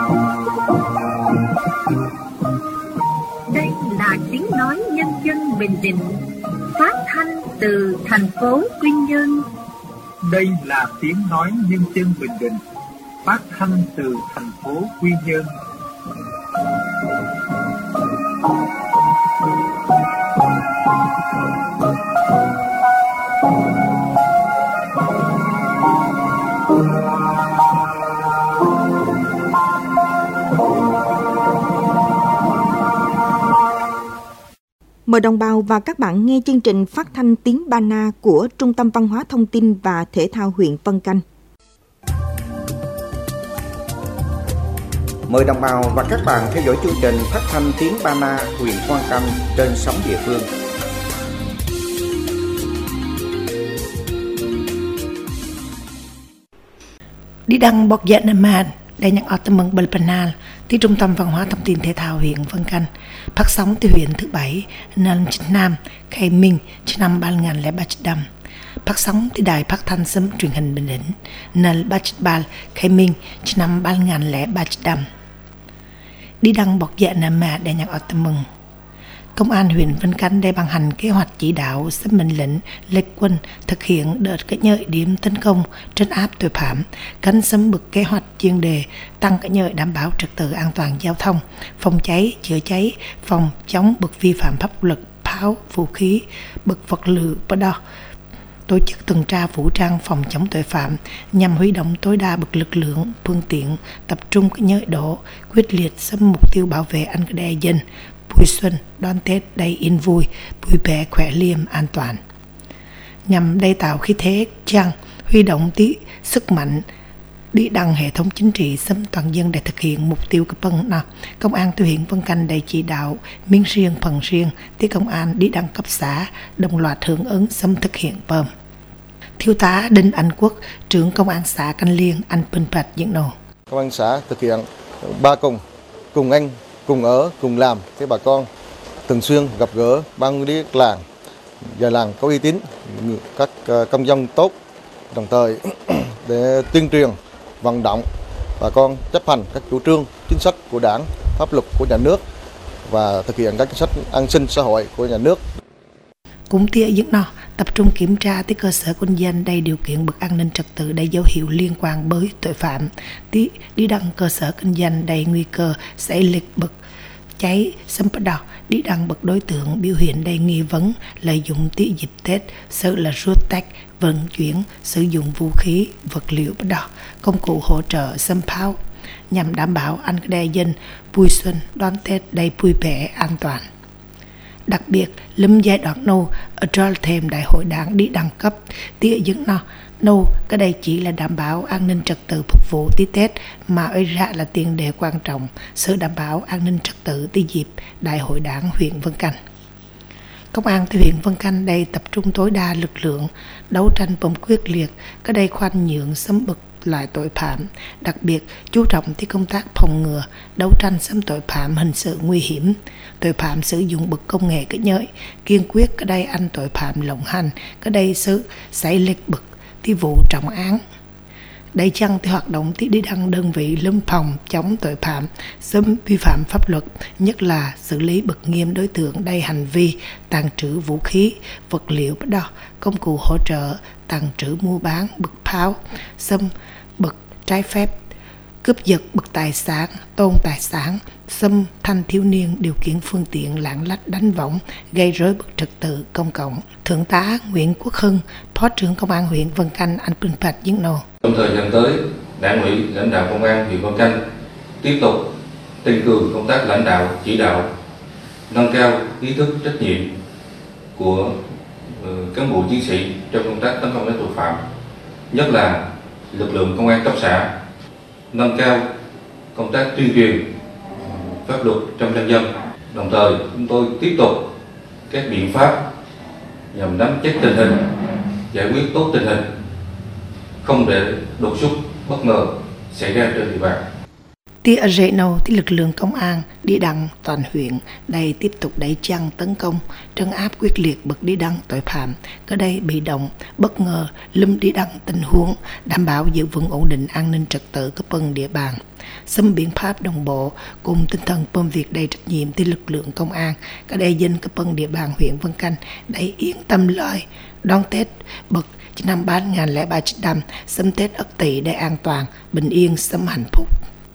Đây là tiếng nói nhân dân Bình Định, phát thanh từ thành phố Quy Nhơn. Đây là tiếng nói nhân dân Bình Định, phát thanh từ thành phố Quy Nhơn. Mời đồng bào và các bạn nghe chương trình phát thanh tiếng Ba Na của Trung tâm Văn hóa Thông tin và Thể thao huyện Vân Canh. Mời đồng bào và các bạn theo dõi chương trình phát thanh tiếng Ba Na huyện Vân Canh trên sóng địa phương. Đi đăng bọc dạ nằm màn để nhận ở tâm mừng Balpanal từ Trung tâm Văn hóa Thông tin Thể thao huyện Vân Canh, phát sóng từ huyện thứ Bảy, năm Nam, Khai Minh, năm 2035. Phát sóng từ đài phát thanh sớm truyền hình Bình Định, năm Bal, Khai Minh, năm 2035. Đi đăng bọc dạ nằm màn để nhận ở tâm mừng. Công an huyện Vân Canh đã ban hành kế hoạch chỉ đạo sắp mệnh lệnh lệnh quân thực hiện đợt cách nhợi điểm tấn công trấn áp tội phạm, gắn sớm bực kế hoạch chuyên đề tăng cách nhợi đảm bảo trật tự an toàn giao thông, phòng cháy chữa cháy, phòng chống bực vi phạm pháp luật, pháo, vũ khí, bực vật liệu bất đo, tổ chức tuần tra vũ trang phòng chống tội phạm nhằm huy động tối đa bậc lực lượng, phương tiện, tập trung cách nhợi độ quyết liệt sớm mục tiêu bảo vệ an ninh dân. Vui xuân, đón Tết đầy yên vui, vui vẻ khỏe liêm an toàn. Nhằm đây tạo khí thế chăng, huy động tí sức mạnh đi đăng hệ thống chính trị sớm toàn dân để thực hiện mục tiêu của Vân nào. Công an từ huyện Vân Canh đầy chỉ đạo miếng riêng phần riêng tí công an đi đăng cấp xã đồng loạt hưởng ứng sớm thực hiện bơm. Thiếu tá Đinh Anh Quốc, trưởng công an xã Canh Liên, anh Bình Bạch diễn nổ. Công an xã thực hiện 3 cùng anh, cùng ở, cùng làm với bà con, thường xuyên gặp gỡ ban đi làng, giờ làng có uy tín, các công dân tốt, đồng thời để tuyên truyền, vận động bà con chấp hành các chủ trương, chính sách của Đảng, pháp luật của nhà nước và thực hiện các chính sách an sinh xã hội của nhà nước. Cũng tía dựng nó tập trung kiểm tra tới cơ sở kinh doanh đầy điều kiện bậc an ninh trật tự đầy dấu hiệu liên quan với tội phạm, đi đăng cơ sở kinh doanh đầy nguy cơ xảy liệt bậc cháy xâm bắt đầu đi đăng bậc đối tượng biểu hiện đầy nghi vấn lợi dụng tí dịp Tết sự là rút tách vận chuyển sử dụng vũ khí vật liệu bắt đầu công cụ hỗ trợ xâm pháo nhằm đảm bảo an ninh dân vui xuân đón Tết đầy vui vẻ an toàn. Đặc biệt lâm giai đoạn nâu ở trong thềm đại hội đảng đi đăng cấp tía dựng nó nâu cái đây chỉ là đảm bảo an ninh trật tự phục vụ tí Tết mà ấy ra là tiền đề quan trọng sự đảm bảo an ninh trật tự tí dịp đại hội đảng huyện Vân Canh. Công an tại huyện Vân Canh đây tập trung tối đa lực lượng đấu tranh phòng quyết liệt cái đây khoan nhượng sớm bực loại tội phạm, đặc biệt chú trọng tới công tác phòng ngừa, đấu tranh sớm tội phạm hình sự nguy hiểm, tội phạm sử dụng bậc công nghệ cái nhới, kiên quyết cái đây ăn tội phạm lộng hành, cái đây sự xảy lệch bậc tí vụ trọng án. Đây chăng thì hoạt động tí đi đăng đơn vị lâm phòng chống tội phạm, sớm vi phạm pháp luật, nhất là xử lý bậc nghiêm đối tượng đầy hành vi tàng trữ vũ khí, vật liệu bắt đầu, công cụ hỗ trợ, tàng trữ mua bán bậc pháo, xâm bậc trái phép, cướp giật bậc tài sản, tôn tài sản, xâm thanh thiếu niên điều khiển phương tiện lạng lách đánh võng gây rối bậc trật tự công cộng. Thượng tá Nguyễn Quốc Hưng, Phó trưởng Công an huyện Vân Canh, anh Bình Bạch diễn nổ. Trong thời gian tới, Đảng ủy, lãnh đạo Công an huyện Vân Canh tiếp tục tăng cường công tác lãnh đạo, chỉ đạo, nâng cao ý thức trách nhiệm của cán bộ chiến sĩ trong công tác tấn công với tội phạm, nhất là lực lượng công an cấp xã, nâng cao công tác tuyên truyền pháp luật trong nhân dân. Đồng thời chúng tôi tiếp tục các biện pháp nhằm nắm chắc tình hình, giải quyết tốt tình hình, không để đột xuất bất ngờ xảy ra trên địa bàn. Tia ở Reno thì lực lượng công an đi đăng toàn huyện đây tiếp tục đẩy chăng tấn công trấn áp quyết liệt bậc đi đăng tội phạm. Ở đây bị động bất ngờ lâm đi đăng tình huống đảm bảo giữ vững ổn định an ninh trật tự các phần địa bàn. Xâm biện pháp đồng bộ cùng tinh thần bơm việc đầy trách nhiệm từ lực lượng công an các đây dân các phần địa bàn huyện Vân Canh để yên tâm lợi đón Tết bậc năm 2003 xâm Tết Ất Tỵ để an toàn bình yên xâm hạnh phúc.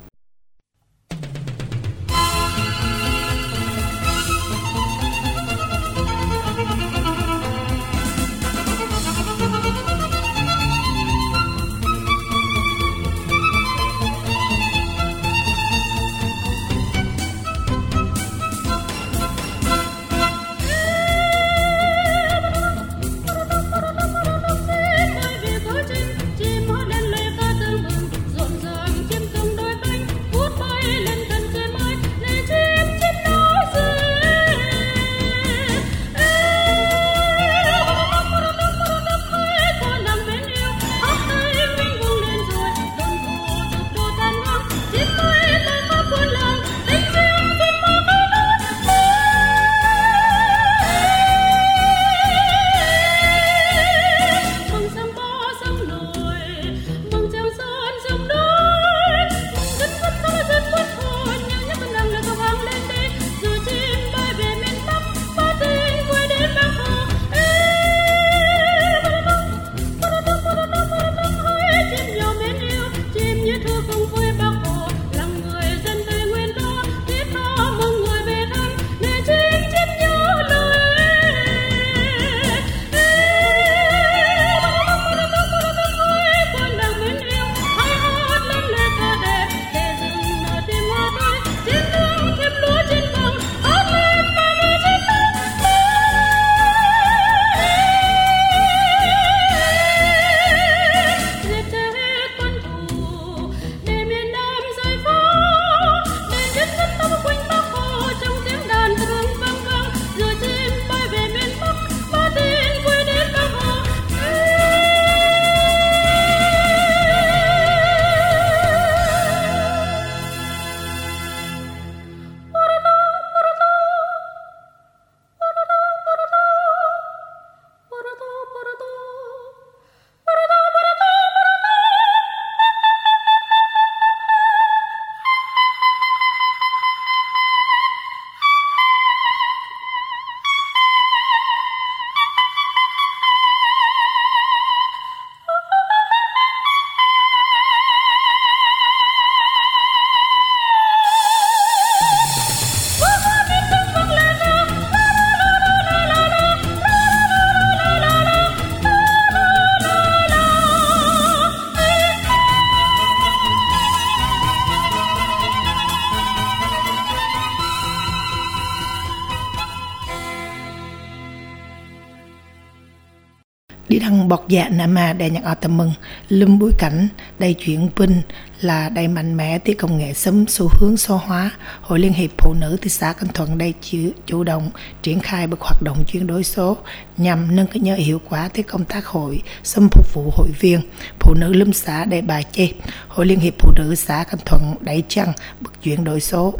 Đi đăng bọt dạ Nama để nhận ở tầm mừng lâm bối cảnh đầy chuyển vinh là đầy mạnh mẽ tới công nghệ sớm xu hướng số hóa. Hội Liên hiệp Phụ nữ thị xã Cam Thuận đây chủ động triển khai các hoạt động chuyển đổi số nhằm nâng cao hiệu quả tới công tác hội xâm phục vụ hội viên phụ nữ lâm xã đầy Bà Chê. Hội Liên hiệp Phụ nữ xã Cam Thuận đẩy chăng bức chuyển đổi số.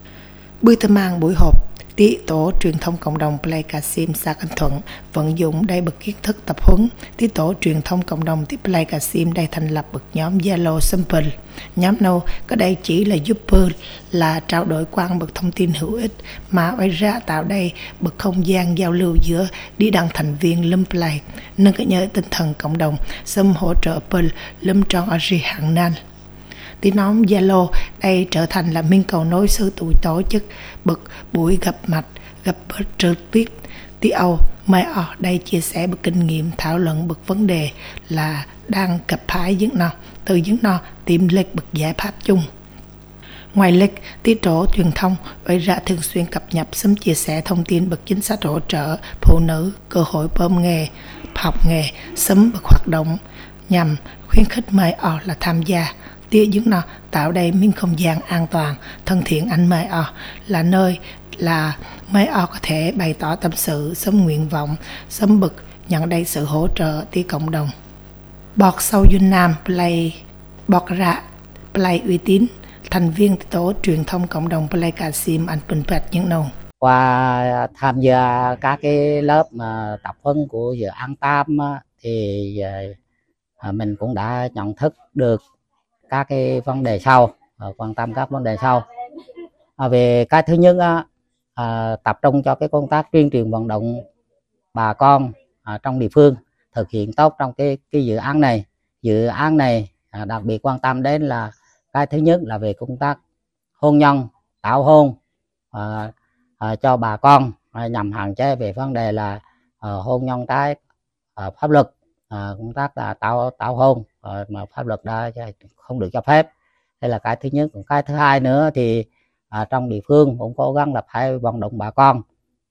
Bữa tâm mang buổi họp tí tổ truyền thông cộng đồng Plei Kasim xã Cam Thuận vận dụng đây bậc kiến thức tập huấn. Tí tổ truyền thông cộng đồng tí Plei Kasim đây thành lập bậc nhóm Zalo Simple. Nhóm nào có đây chỉ là giúp là trao đổi quan bậc thông tin hữu ích mà quay ra tạo đây bậc không gian giao lưu giữa đi đăng thành viên lâm Plei nâng cái nhớ tinh thần cộng đồng xâm hỗ trợ Pearl lâm trong ở rì hàng nan. Tí nhóm Zalo đây trở thành là minh cầu nối sư tụi tổ chức bậc buổi gặp mặt gặp trực tiếp. Tí Âu mai ở đây chia sẻ bậc kinh nghiệm thảo luận bậc vấn đề là đang gặp phải những nào từ những nào tìm lệch bậc giải pháp chung. Ngoài lệch, tí tổ truyền thông vậy ra thường xuyên cập nhật sớm chia sẻ thông tin bậc chính sách hỗ trợ phụ nữ cơ hội bơm nghề học nghề sớm bậc hoạt động nhằm khuyến khích mai ở là tham gia. Tia những nào tạo đây minh không gian an toàn thân thiện anh mai ở là nơi là mai ở có thể bày tỏ tâm sự sớm nguyện vọng sớm bậc nhận đây sự hỗ trợ từ cộng đồng. Bọt sau Yun Nam Plei bọt ra Plei uy tín thành viên tổ truyền thông cộng đồng Plekasim anh Bình Bạch những nông. Qua tham gia các cái lớp mà tập huấn của dự án 8 thì mình cũng đã nhận thức được các cái vấn đề sau, quan tâm các vấn đề sau. Về cái thứ nhất tập trung cho cái công tác tuyên truyền vận động bà con trong địa phương thực hiện tốt trong cái dự án này. Dự án này đặc biệt quan tâm đến là cái thứ nhất là về công tác hôn nhân, tảo hôn cho bà con nhằm hạn chế về vấn đề là hôn nhân trái pháp luật, công tác là tảo hôn mà pháp luật đã không được cho phép. Đây là cái thứ nhất. Còn cái thứ hai nữa thì trong địa phương cũng cố gắng là phải vận động bà con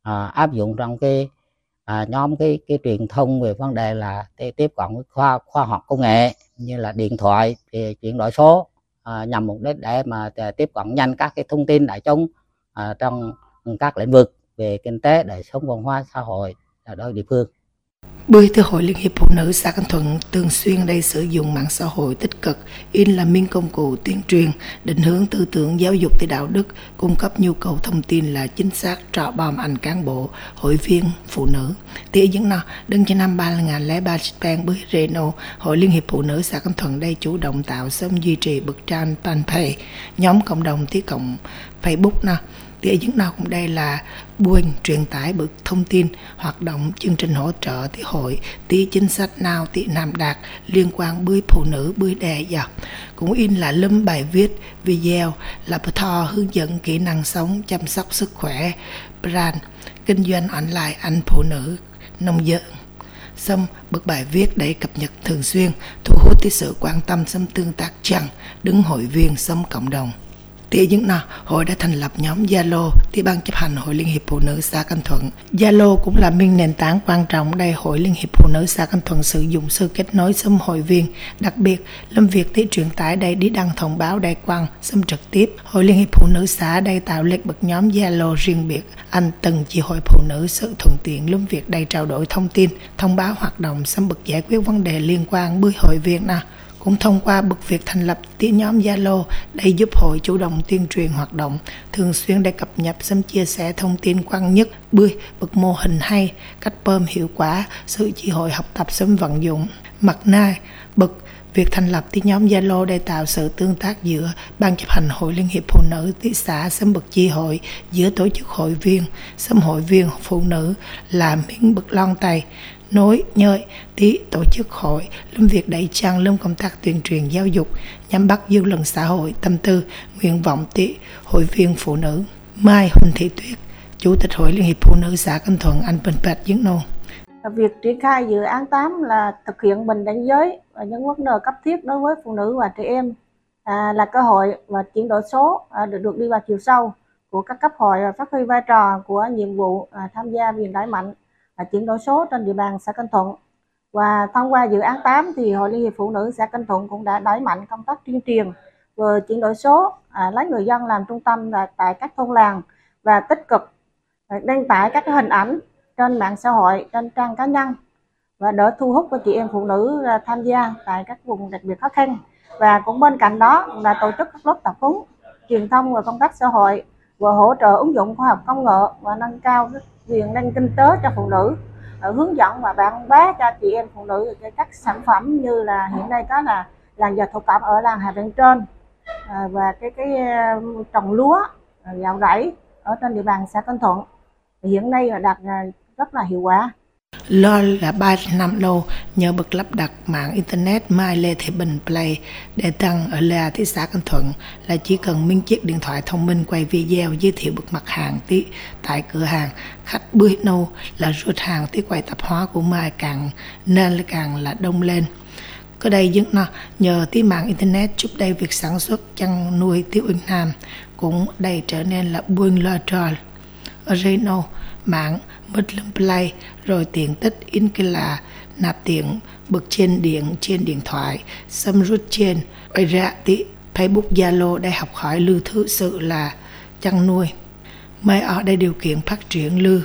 áp dụng trong cái nhóm cái truyền thông về vấn đề là tiếp cận với khoa học công nghệ như là điện thoại thì chuyển đổi số, nhằm mục đích để mà tiếp cận nhanh các cái thông tin đại chúng trong các lĩnh vực về kinh tế, đời sống, văn hóa, xã hội ở đó địa phương. Bưởi từ Hội Liên hiệp Phụ nữ xã Cam Thuận thường xuyên đây sử dụng mạng xã hội tích cực, in là minh công cụ tuyên truyền, định hướng tư tưởng giáo dục tới đạo đức, cung cấp nhu cầu thông tin là chính xác trọ bom ảnh cán bộ, hội viên phụ nữ. Tía những nào, đứng trên năm 2003 bang bưởi Reno, Hội Liên hiệp Phụ nữ xã Cam Thuận đây chủ động tạo sớm duy trì bức tranh fanpage, nhóm cộng đồng tí cộng Facebook nào. Tía những nào cũng đây là buôn truyền tải bức thông tin, hoạt động chương trình hỗ trợ tí hội, tí chính sách nào tí Nam Đạt liên quan bưởi phụ nữ bưởi đẻ dọc. Cũng in là lâm bài viết, video là thò hướng dẫn kỹ năng sống, chăm sóc sức khỏe, brand, kinh doanh online anh phụ nữ, nông dân. Xâm bức bài viết để cập nhật thường xuyên, thu hút tí sự quan tâm xâm tương tác chẳng, đứng hội viên xâm cộng đồng. Tía những nào, hội đã thành lập nhóm Zalo, tí ban chấp hành Hội Liên hiệp Phụ nữ xã Cam Thuận. Zalo cũng là nền tảng quan trọng đây Hội Liên hiệp Phụ nữ xã Cam Thuận sử dụng sự kết nối xâm hội viên. Đặc biệt, lâm việc tí truyền tải đây đi đăng thông báo đại quan xâm trực tiếp. Hội Liên hiệp Phụ nữ xã đây tạo lập bậc nhóm Zalo riêng biệt. Anh từng chi hội phụ nữ sự thuận tiện lâm việc đây trao đổi thông tin, thông báo hoạt động xâm bậc giải quyết vấn đề liên quan với hội viên nào. Cũng thông qua bậc việc thành lập tí nhóm Zalo để giúp hội chủ động tuyên truyền hoạt động, thường xuyên để cập nhật xâm chia sẻ thông tin quan nhất, bậc mô hình hay, cách bơm hiệu quả, sự chi hội học tập xâm vận dụng. Mặt nai, bậc việc thành lập tí nhóm Zalo để tạo sự tương tác giữa ban chấp hành Hội Liên hiệp Phụ nữ thị xã xâm bậc chi hội, giữa tổ chức hội viên, xâm hội viên phụ nữ là miếng bậc lon tay. Nối nhơi tí tổ chức hội lâm việc đẩy trang lâm công tác tuyên truyền giáo dục nhằm bắt dư luận xã hội tâm tư nguyện vọng tí hội viên phụ nữ. Mai Huỳnh Thị Tuyết, Chủ tịch Hội Liên hiệp Phụ nữ xã Cam Thuận anh Bình Bạch Dưỡng Nô. Việc triển khai dự án 8 là thực hiện bình đẳng giới và những vấn đề cấp thiết đối với phụ nữ và trẻ em, là cơ hội và chuyển đổi số được đi vào chiều sâu của các cấp hội và phát huy vai trò của nhiệm vụ tham gia việc đẩy mạnh chuyển đổi số trên địa bàn xã Cam Thuận. Và thông qua dự án 8 thì Hội Liên hiệp Phụ nữ xã Cam Thuận cũng đã đẩy mạnh công tác tuyên truyền về chuyển đổi số, lấy người dân làm trung tâm tại các thôn làng và tích cực đăng tải các hình ảnh trên mạng xã hội, trên trang cá nhân và đỡ thu hút các chị em phụ nữ tham gia tại các vùng đặc biệt khó khăn. Và cũng bên cạnh đó là tổ chức các lớp tập huấn truyền thông về công tác xã hội và hỗ trợ ứng dụng khoa học công nghệ và nâng cao quyền năng kinh tế cho phụ nữ, hướng dẫn và quảng bá cho chị em phụ nữ các sản phẩm như là hiện nay có là làng dệt thổ cẩm ở làng Hà Bên Trên và cái trồng lúa, gạo rẫy ở trên địa bàn xã Cam Thuận hiện nay là đạt rất là hiệu quả. Lo là 3 năm lâu nhờ bậc lắp đặt mạng internet Mai Lê Thị Bình Play để tăng ở là thị xã Cam Thuận là chỉ cần minh chiếc điện thoại thông minh quay video giới thiệu bậc mặt hàng tí tại cửa hàng khách bưởi nâu là rút hàng tí quay tạp hóa của Mai nên càng là đông lên. Có đây những nhờ tí mạng internet giúp đây việc sản xuất chăn nuôi tiêu Yên Nam cũng đây trở nên là buôn lo tròn ở Reno mạng Muslim Play rồi tiện tích in cái là nạp tiền bực trên điện thoại xâm rút trên quay ra tí Facebook Zalo để học hỏi lưu thứ sự là chăn nuôi. Mấy ở đây điều kiện phát triển lưu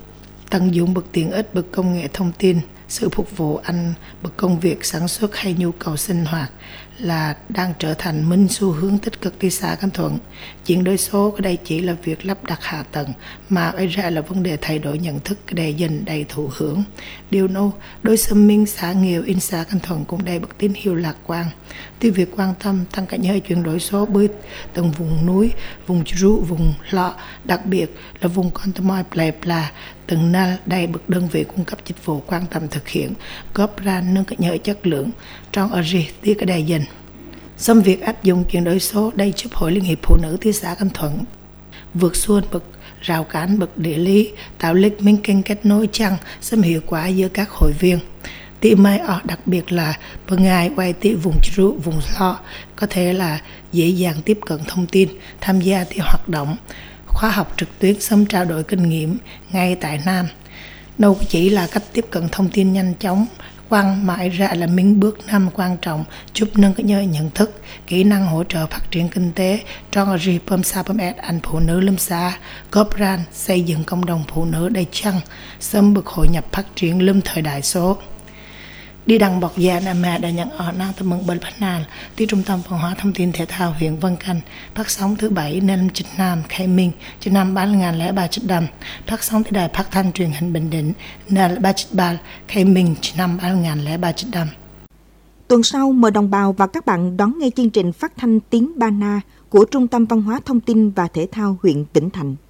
tận dụng bậc tiện ích bậc công nghệ thông tin sự phục vụ anh bậc công việc sản xuất hay nhu cầu sinh hoạt là đang trở thành minh xu hướng tích cực đi xã Cam Thuận. Chuyển đổi số ở đây chỉ là việc lắp đặt hạ tầng, mà ấy ra là vấn đề thay đổi nhận thức để dần đầy thụ hưởng. Điều nô, đối xâm minh xã nghèo in xã Cam Thuận cũng đầy bậc tín hiệu lạc quan. Tuy việc quan tâm tăng cả nhờ chuyển đổi số bởi từng vùng núi, vùng ru, vùng lọ, đặc biệt là vùng Con Tơ Plei Pla, từng nơi đây bậc đơn vị cung cấp dịch vụ quan tâm thực hiện, góp ra nâng cả nhờ chất lượng trong ở gì tiết ở đây dần. Xong việc áp dụng chuyển đổi số đây giúp Hội Liên hiệp Phụ nữ thị xã Cam Thuận vượt xuôn bậc rào cản bậc địa lý, tạo lịch minh kênh kết nối chăng, xâm hiệu quả giữa các hội viên. Tỷ mai ở đặc biệt là bằng ngày quay tỷ vùng trụ, vùng lo có thể là dễ dàng tiếp cận thông tin, tham gia theo hoạt động khóa học trực tuyến, xâm trao đổi kinh nghiệm ngay tại Nam. Đâu chỉ là cách tiếp cận thông tin nhanh chóng, quan mãi ra là miếng bước năm quan trọng giúp nâng cái nhận thức, kỹ năng hỗ trợ phát triển kinh tế trong rì bơm sa bơm ed anh phụ nữ lâm xã, góp ran xây dựng cộng đồng phụ nữ đầy chăng, xâm bậc hội nhập phát triển lâm thời đại số. Đi đăng bọc gia nà mẹ đã nhận ở năng tâm mừng bật phát nàn từ Trung tâm Văn hóa Thông tin Thể thao huyện Vân Canh, phát sóng thứ 7 nên Trịnh Nam Khai Minh trên năm 3003 đầm, phát sóng từ đài phát thanh truyền hình Bình Định nên 3 Khai Minh trên năm 3003 đầm. Tuần sau mời đồng bào và các bạn đón nghe chương trình phát thanh tiếng Ba Na của Trung tâm Văn hóa Thông tin và Thể thao huyện Vĩnh Thạnh.